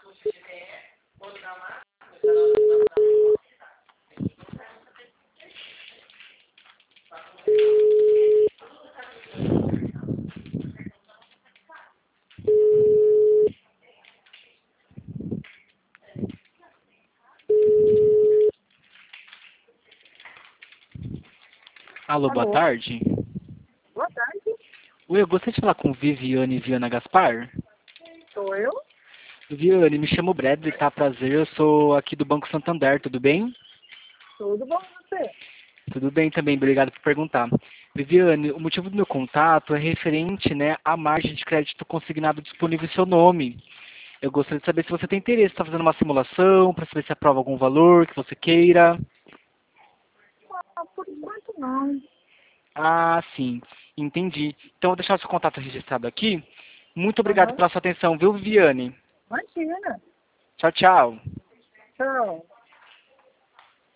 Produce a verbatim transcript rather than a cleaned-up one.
Alô, boa Alô, tarde. boa tarde, Oi, eu gostaria de falar com Viviane Viana Gaspar. sou eu. Viviane, me chamo Bradley, tá? Prazer, eu sou aqui do Banco Santander, tudo bem? Tudo bom com você? Tudo bem também, obrigado por perguntar. Viviane, o motivo do meu contato é referente, né, à margem de crédito consignado disponível em seu nome. Eu gostaria de saber se você tem interesse, está fazendo uma simulação, para saber se aprova algum valor que você queira. Ah, por enquanto não. Ah, sim, entendi. Então, vou deixar o seu contato registrado aqui. Muito obrigado Aham. pela sua atenção, viu, Viviane? Imagina. Tchau, tchau. Tchau.